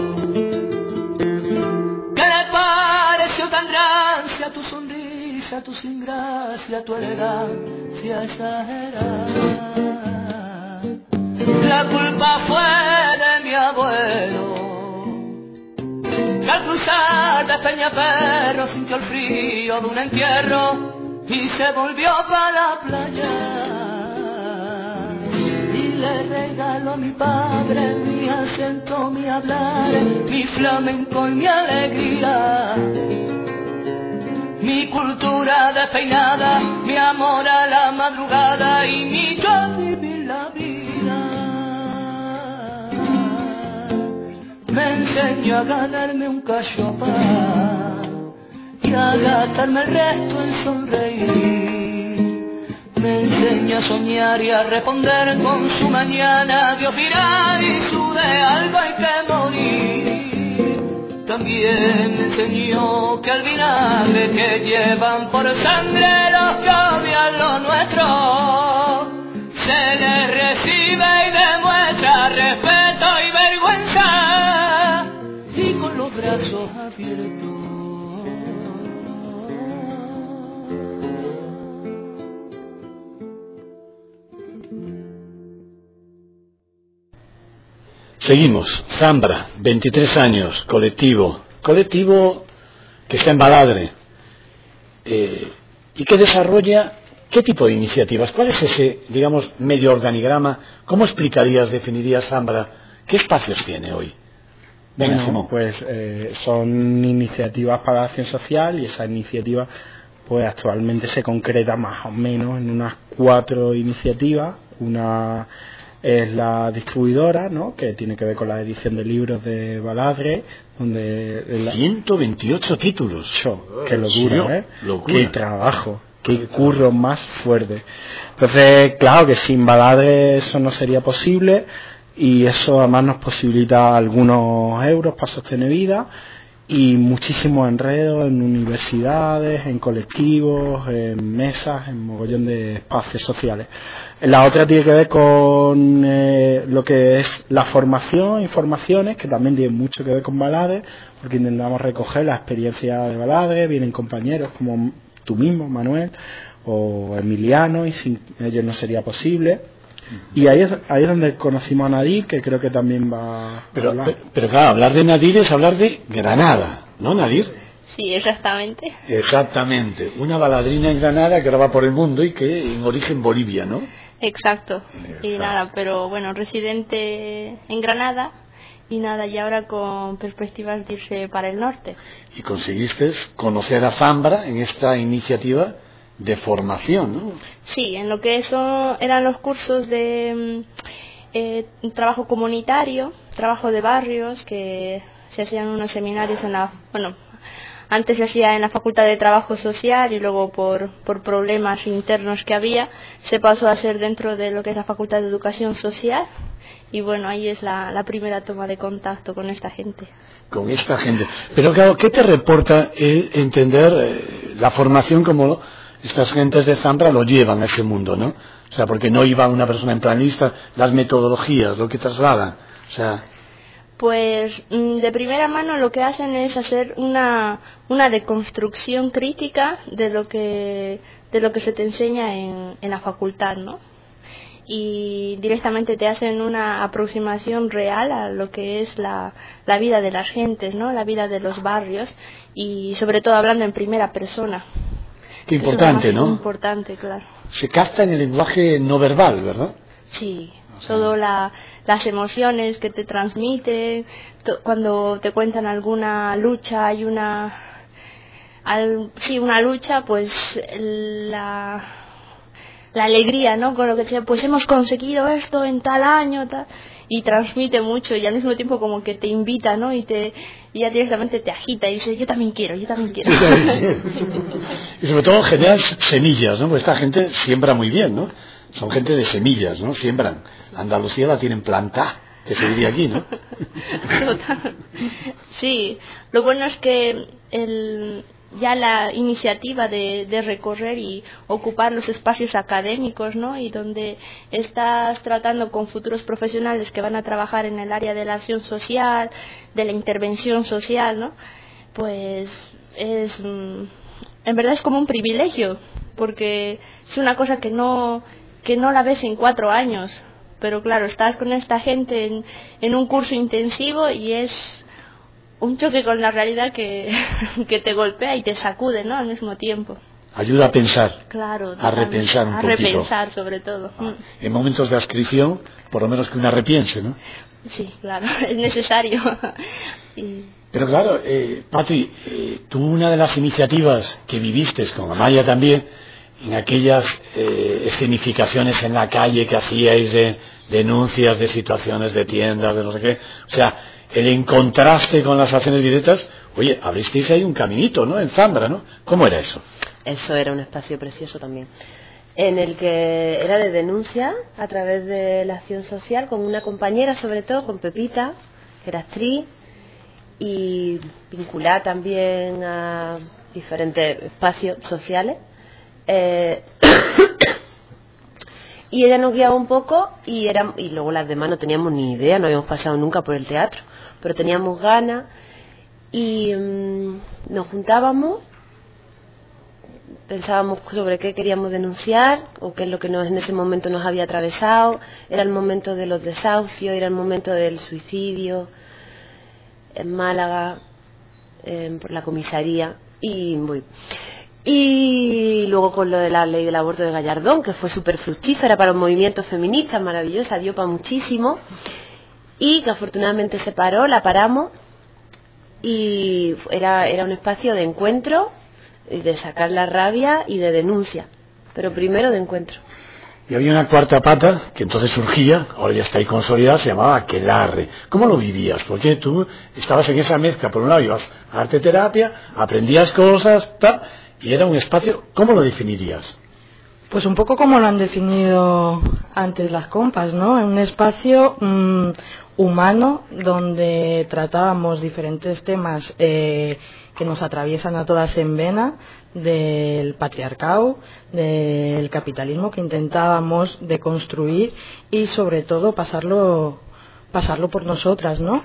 ¿Qué le pareció tan rancia tu sonrisa, tu sin gracia, tu elegancia exagerada? La culpa fue de mi abuelo, que al cruzar de Peñaperro sintió el frío de un entierro y se volvió para la playa. Y le regaló a mi padre mi acento, mi hablar, mi flamenco y mi alegría, mi cultura despeinada, mi amor a la madrugada y mi yo a vivir la vida. Me enseñó a ganarme un cachopá y a gastarme el resto en sonreír. Me enseñó a soñar y a responder con su mañana de opinar y su de algo hay que morir. También me enseñó que el vinagre que llevan por sangre los que odian lo nuestro, se les recibe y demuestra respeto y vergüenza, y con los brazos abiertos. Seguimos. Zambra, veintitrés años, colectivo. Colectivo que está en Baladre. Eh, y que desarrolla qué tipo de iniciativas. ¿Cuál es ese, digamos, medio organigrama? ¿Cómo explicarías, definirías Zambra? ¿Qué espacios tiene hoy? Venga, bueno, Simón. Pues eh, son iniciativas para la acción social, y esa iniciativa pues actualmente se concreta más o menos en unas cuatro iniciativas. Una es la distribuidora, ¿no?, que tiene que ver con la edición de libros de Baladre, donde la... ciento veintiocho títulos. Cho, qué locura, Sí, ¿eh? locura. Qué trabajo, qué curro más fuerte. Entonces, claro que sin Baladre eso no sería posible, y eso además nos posibilita algunos euros para sostener vida y muchísimos enredos en universidades, en colectivos, en mesas, en mogollón de espacios sociales. La otra tiene que ver con eh, lo que es la formación y formaciones, que también tiene mucho que ver con Baladre, porque intentamos recoger la experiencia de Baladre. Vienen compañeros como tú mismo, Manuel, o Emiliano, y sin ellos no sería posible. Y ahí es, ahí es donde conocimos a Nadir, que creo que también va Pero, a hablar. pero, pero claro, hablar de Nadir es hablar de Granada, ¿no, Nadir? Sí, exactamente. Exactamente. Una baladrina en Granada que ahora va por el mundo y que en origen Bolivia, ¿no? Exacto. Exacto. Y nada, pero bueno, residente en Granada y nada, y ahora con perspectivas de irse para el norte. Y conseguiste conocer a Zambra en esta iniciativa de formación, ¿no? Sí, en lo que eso eran los cursos de eh, trabajo comunitario, trabajo de barrios, que se hacían unos seminarios en la, bueno, antes se hacía en la Facultad de Trabajo Social y luego por, por problemas internos que había se pasó a hacer dentro de lo que es la Facultad de Educación Social, y bueno, ahí es la, la primera toma de contacto con esta gente. Con esta gente. Pero claro, ¿qué te reporta el entender eh, la formación como estas gentes de Zambra lo llevan a ese mundo, ¿no? O sea, porque no iba una persona en plan lista, las metodologías, lo que trasladan, o sea... Pues de primera mano lo que hacen es hacer una, una deconstrucción crítica de lo que de lo que se te enseña en, en la facultad, ¿no? y directamente te hacen una aproximación real a lo que es la, la vida de las gentes, ¿no? La vida de los barrios, y sobre todo hablando en primera persona. Qué importante, ¿no? Importante, claro. Se capta en el lenguaje no verbal, ¿verdad? Sí, todo la, las emociones que te transmiten, to, cuando te cuentan alguna lucha, hay una, al, sí, una lucha, pues la, la alegría, ¿no? Con lo que te, pues hemos conseguido esto en tal año, tal, y transmite mucho, y al mismo tiempo como que te invita, ¿no? Y te, y ya directamente te agita y dices, yo también quiero, yo también quiero. Y sobre todo generas semillas, ¿no? Porque esta gente siembra muy bien, ¿no? Son gente de semillas, ¿no? Siembran. Andalucía la tienen plantada, que se diría aquí, ¿no? Sí, lo bueno es que el, ya la iniciativa de, de recorrer y ocupar los espacios académicos, ¿no? Y donde estás tratando con futuros profesionales que van a trabajar en el área de la acción social, de la intervención social, ¿no? Pues es, en verdad es como un privilegio, porque es una cosa que no que no la ves en cuatro años, pero claro, estás con esta gente en, en un curso intensivo y es un choque con la realidad que, que te golpea y te sacude, ¿no? Al mismo tiempo. Ayuda a pensar, claro, a repensar un a poquito. A repensar, sobre todo. Ah, en momentos de adscripción, por lo menos que una repiense, ¿no? Sí, claro, es necesario. y... Pero claro, eh, Patri, eh, tú una de las iniciativas que viviste con Amaya también, en aquellas eh, escenificaciones en la calle que hacíais de denuncias de situaciones de tiendas, de no sé qué, o sea, el encontraste con las acciones directas, oye, abristeis ahí un caminito, ¿no? En Zambra, ¿no? ¿Cómo era eso? Eso era un espacio precioso también, en el que era de denuncia a través de la acción social, con una compañera sobre todo, con Pepita, que era actriz, y vinculada también a diferentes espacios sociales. Eh, y ella nos guiaba un poco y, era, y luego las demás no teníamos ni idea, no habíamos pasado nunca por el teatro, pero teníamos ganas y mmm, nos juntábamos, pensábamos sobre qué queríamos denunciar o qué es lo que nos, en ese momento nos había atravesado. Era el momento de los desahucios, era el momento del suicidio en Málaga, eh, por la comisaría, y muy y luego con lo de la ley del aborto de Gallardón, que fue súper fructífera para los movimientos feministas, maravillosa, dio para muchísimo, y que afortunadamente se paró, la paramos, y era, era un espacio de encuentro, de sacar la rabia y de denuncia, pero primero de encuentro. Y había una cuarta pata que entonces surgía, ahora ya está ahí consolidada, se llamaba aquelarre. ¿Cómo lo vivías? Porque tú estabas en esa mezcla, por un lado ibas a arte terapia, aprendías cosas, tal, y era un espacio, ¿cómo lo definirías? Pues un poco como lo han definido antes las compas, ¿no? Un espacio mmm, humano donde tratábamos diferentes temas eh, que nos atraviesan a todas en vena, del patriarcado, del capitalismo, que intentábamos deconstruir y sobre todo pasarlo pasarlo por nosotras, ¿no?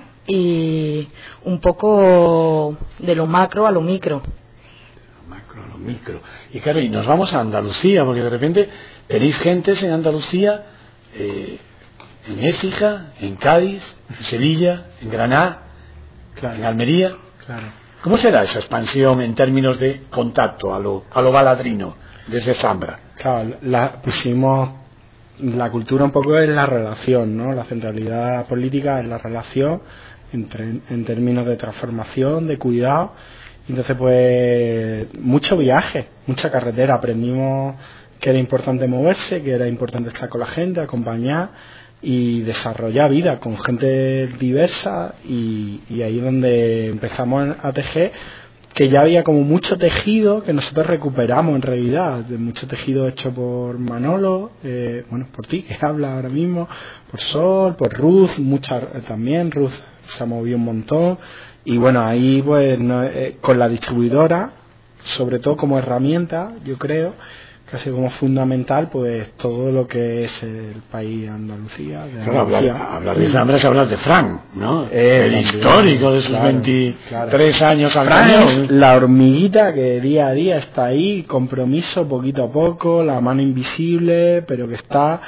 Y un poco de lo macro a lo micro. Macro, lo micro. Y claro, y nos vamos a Andalucía, porque de repente tenéis gentes en Andalucía, eh, en Écija, en Cádiz, en Sevilla, en Granada, claro, en Almería. Claro. ¿Cómo será esa expansión en términos de contacto a lo, a lo baladrino desde Zambra? Claro, la, pusimos la cultura un poco en la relación, ¿no? La centralidad política en la relación, entre, en términos de transformación, de cuidado. Entonces, pues, mucho viaje, mucha carretera. Aprendimos que era importante moverse, que era importante estar con la gente, acompañar y desarrollar vida con gente diversa, y, y ahí es donde empezamos a tejer, que ya había como mucho tejido que nosotros recuperamos en realidad, de mucho tejido hecho por Manolo, eh, bueno, por ti que habla ahora mismo, por Sol, por Ruth, mucha, también Ruth se ha movido un montón. Y bueno, ahí pues no, eh, con la distribuidora, sobre todo como herramienta, yo creo, casi como fundamental, pues todo lo que es el país Andalucía. De claro, Andalucía. hablar, hablar de Zambra es hablar de Fran, ¿no? Eh, el histórico de esos claro, veintitrés claro. años al Fran año. Es la hormiguita que día a día está ahí, compromiso poquito a poco, la mano invisible, pero que está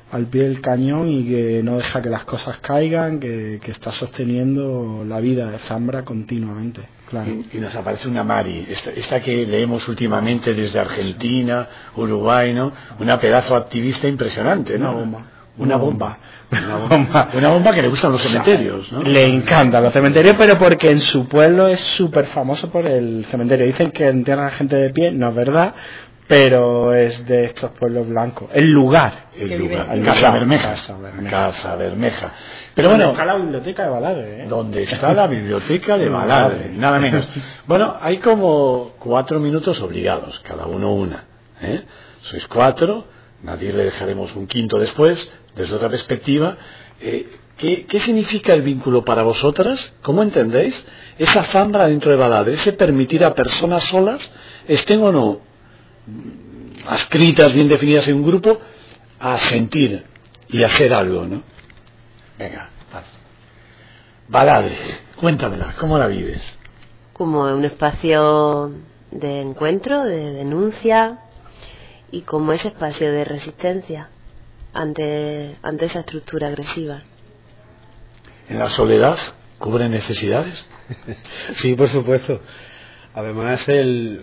al pie del cañón y que no deja que las cosas caigan, que, que está sosteniendo la vida de Zambra continuamente. Claro. Y, y nos aparece una Mari, esta, esta que leemos últimamente desde Argentina, Uruguay, ¿no? Una pedazo activista impresionante, ¿no? Una bomba. Una bomba. Una bomba. Una bomba que le gustan los cementerios, ¿no? Le encantan los cementerios, pero porque en su pueblo es súper famoso por el cementerio. Dicen que entierran a gente de pie, no es verdad, pero es de estos pueblos blancos. El lugar. El lugar. El Casa Bermeja. Casa Bermeja. Casa Bermeja. Pero bueno, está la biblioteca de Baladre, ¿eh? Donde está la biblioteca de Baladre, nada menos. Bueno, hay como cuatro minutos obligados, cada uno una, ¿eh? Sois cuatro, nadie le dejaremos un quinto después, desde otra perspectiva. Eh, ¿qué, ¿Qué significa el vínculo para vosotras? ¿Cómo entendéis esa Zambra dentro de Baladre? Ese permitir a personas solas, estén o no adscritas, bien definidas en un grupo, a sentir y a hacer algo, ¿no? Venga, vale. Baladre, cuéntamela, ¿cómo la vives? Como un espacio de encuentro, de denuncia y como ese espacio de resistencia ante, ante esa estructura agresiva. ¿En la soledad cubre necesidades? Sí, por supuesto. Además, el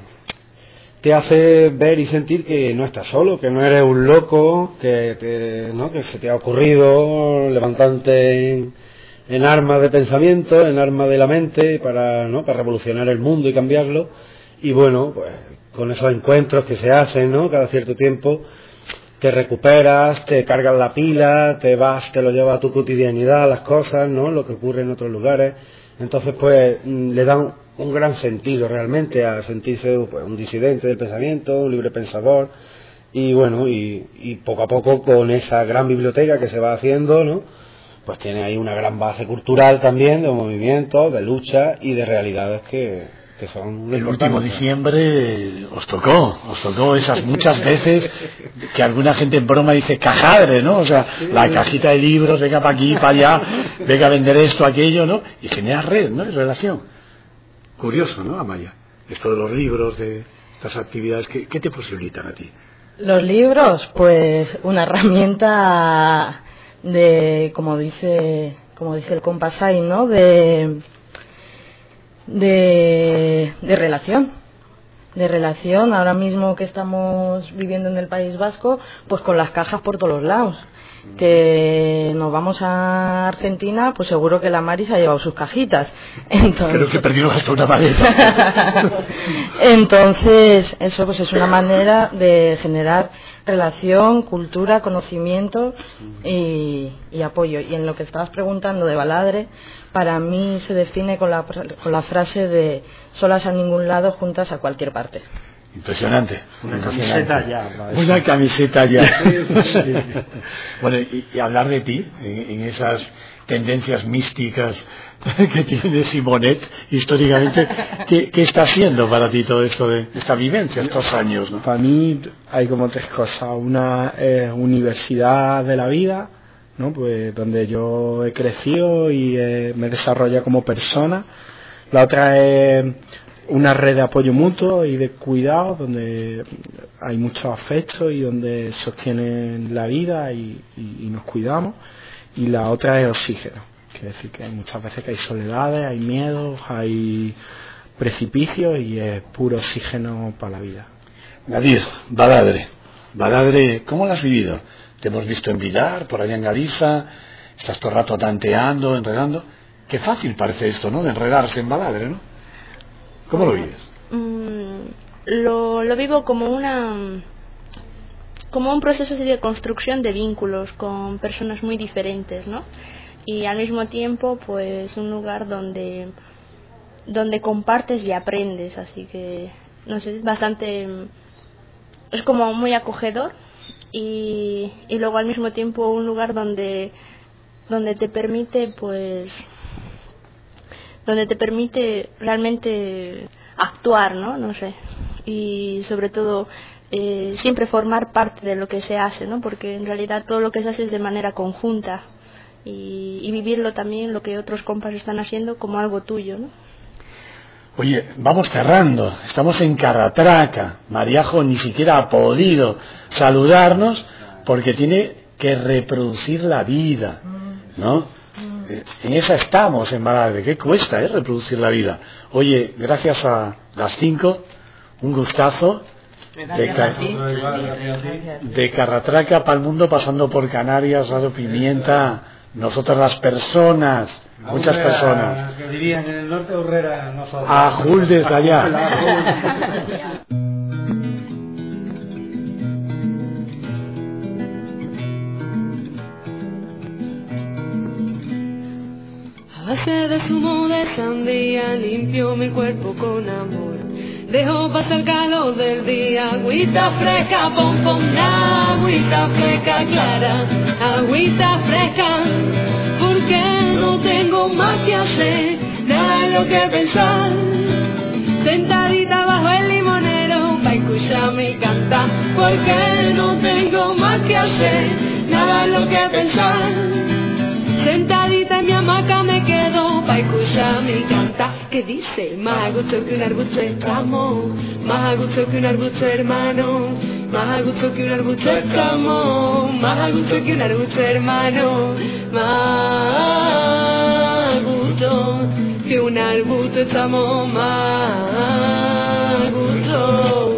te hace ver y sentir que no estás solo, que no eres un loco, que, te, ¿no? que se te ha ocurrido levantarte en, en armas de pensamiento, en armas de la mente para, ¿no? para revolucionar el mundo y cambiarlo. Y bueno, pues con esos encuentros que se hacen, ¿no? cada cierto tiempo, te recuperas, te cargas la pila, te vas, te lo llevas a tu cotidianidad, las cosas, ¿no? lo que ocurre en otros lugares. Entonces, pues, le dan un gran sentido realmente a sentirse pues, un disidente del pensamiento, un libre pensador, y bueno, y, y poco a poco con esa gran biblioteca que se va haciendo, ¿no? Pues tiene ahí una gran base cultural también, de movimientos, de lucha y de realidades que, que son... El último diciembre os tocó, os tocó esas muchas veces que alguna gente en broma dice cajadre, ¿no? O sea, sí, la cajita de libros, venga para aquí, para allá, venga a vender esto, aquello, ¿no? Y genera red, ¿no? Es relación. Curioso, ¿no, Amaya? Esto de los libros, de estas actividades, ¿qué, qué te posibilitan a ti? Los libros, pues una herramienta de, como dice, como dice el compasay, ¿no? De, de, de relación, de relación. Ahora mismo que estamos viviendo en el País Vasco, pues con las cajas por todos los lados. Que nos vamos a Argentina, pues seguro que la Mari se ha llevado sus cajitas. Entonces... Creo que perdieron hasta una maleta. Entonces, eso pues es una manera de generar relación, cultura, conocimiento y, y apoyo. Y en lo que estabas preguntando de Baladre, para mí se define con la, con la frase de solas a ningún lado, juntas a cualquier parte. Impresionante. Una impresionante. camiseta ya. Una camiseta ya. Sí. Bueno, y, y hablar de ti, en, en esas tendencias místicas que tiene Simonet históricamente, ¿qué, qué está haciendo para ti todo esto de esta vivencia, estos años, ¿no? Para mí hay como tres cosas. Una es universidad de la vida, ¿no? Pues donde yo he crecido y eh, me he desarrollado como persona. La otra es una red de apoyo mutuo y de cuidado donde hay mucho afecto y donde sostienen la vida y, y, y nos cuidamos. Y la otra es oxígeno, quiere decir que hay muchas veces que hay soledades, hay miedos, hay precipicios y es puro oxígeno para la vida. Nadir, Baladre, Baladre, ¿cómo lo has vivido? Te hemos visto en Vilar, por allá en Galiza, estás todo el rato tanteando, enredando. Qué fácil parece esto, ¿no? De enredarse en Baladre, ¿no? ¿Cómo lo vives? Mm, lo, lo vivo como una como un proceso de construcción de vínculos con personas muy diferentes, ¿no? Y al mismo tiempo, pues un lugar donde donde compartes y aprendes, así que no sé, es bastante, es como muy acogedor y, y luego al mismo tiempo un lugar donde donde te permite, pues donde te permite realmente actuar, ¿no? No sé. Y sobre todo eh, siempre formar parte de lo que se hace, ¿no? Porque en realidad todo lo que se hace es de manera conjunta y, y vivirlo también, lo que otros compas están haciendo, como algo tuyo, ¿no? Oye, vamos cerrando, estamos en Carratraca. Mariajo ni siquiera ha podido saludarnos porque tiene que reproducir la vida, ¿no? En esa estamos en Baladre. ¿Qué cuesta, eh, reproducir la vida? Oye, gracias a las cinco, un gustazo. De, ca de Carratraca para el mundo, pasando por Canarias, Radio Pimienta, nosotras las personas, a muchas Urrera, personas. Que dirían en el norte Urrera, nosotros. A Jul desde allá. A base de zumo de sandía limpio mi cuerpo con amor. Dejo pasar el calor del día, agüita fresca, pom pom, agüita fresca clara, agüita fresca, porque no tengo más que hacer, nada en lo que pensar, sentadita bajo el limonero, pa' escucharme cantar, porque no tengo más que hacer, nada en lo que pensar, sentadita en mi hamaca me quedo, pa' escucharme cantar. Que dice, más a gusto que un arbusto estamos, más a gusto que un arbusto hermano, más a gusto que un arbusto estamos, más a gusto que un arbusto hermano, más a gusto que un arbusto estamos, más a gusto.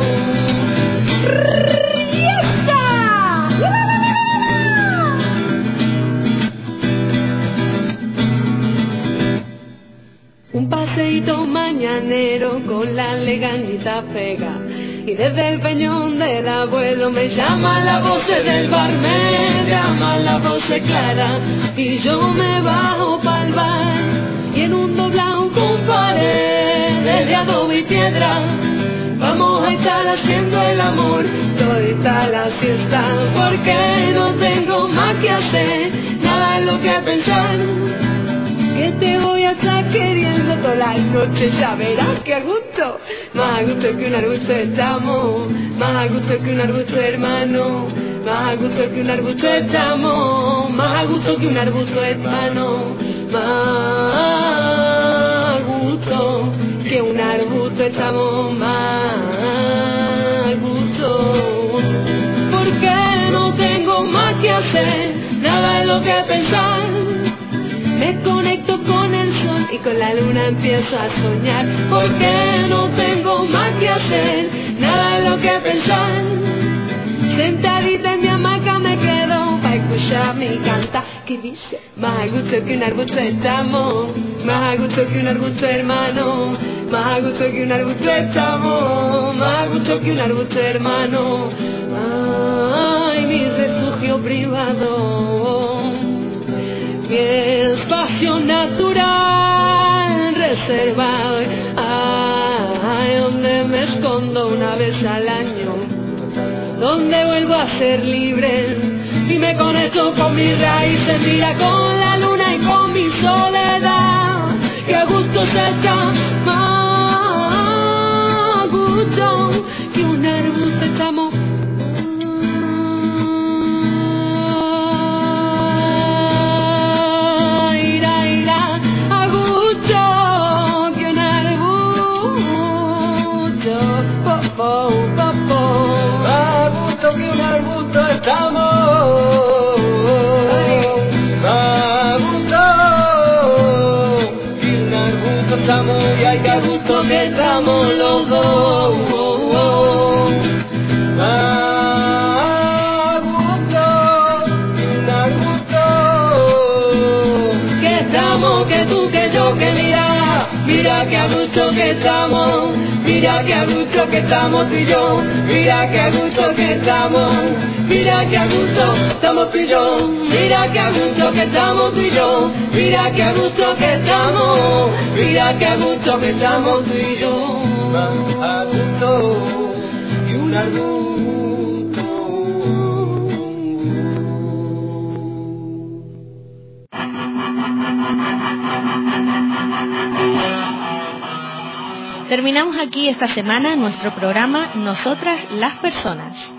Un paseíto mañanero con la leganita pega, y desde el peñón del abuelo me llama la voz del bar, me llama la voz clara, y yo me bajo pa'l bar, y en un doblado con paredes de adobe y piedra, vamos a estar haciendo el amor todita la siesta, porque no tengo más que hacer, nada en lo que pensar, que te voy a estar queriendo toda la noche, ya verás que a gusto, más a gusto que un arbusto estamos, más a gusto que un arbusto hermano, más a gusto que un arbusto estamos, más a gusto que un arbusto hermano, más a gusto que un arbusto estamos, más a gusto, porque no tengo más que hacer, nada en lo que pensar. Me conecto con el sol y con la luna empiezo a soñar, porque no tengo más que hacer, nada en lo que pensar. Sentadita en mi hamaca me quedo pa' escuchar mi canta, que dice, más a gusto que un arbusto estamos, más a gusto que un arbusto hermano, más a gusto que un arbusto estamos, más a gusto que un arbusto hermano. Ay, mi refugio privado, mi espacio natural reservado, ay, donde me escondo una vez al año, donde vuelvo a ser libre y me conecto con mis raíces, mira, con la luna y con mi soledad, que a gusto se está, más a gusto que un arbusto estamos. A gusto que un arbusto estamos, a gusto que un arbusto estamos, y hay que a gusto que estamos los dos, a gusto que un arbusto que estamos, que tú, que yo, que mira, mira que a gusto que estamos. Mira que a gusto que estamos tú y yo, mira que a gusto que estamos, mira que a gusto estamos tú y yo, mira que a gusto que estamos tú y yo, mira que a gusto que estamos, mira que a gusto que estamos tú y yo, a gusto y un arbusto. Terminamos aquí esta semana nuestro programa Nosotras las Personas.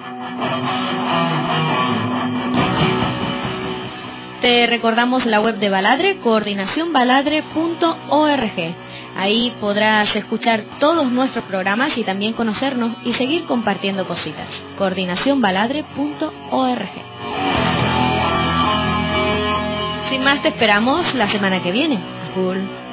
Te recordamos la web de Baladre, coordinación baladre punto org. Ahí podrás escuchar todos nuestros programas y también conocernos y seguir compartiendo cositas. coordinación baladre punto org. más, te esperamos la semana que viene. Cool.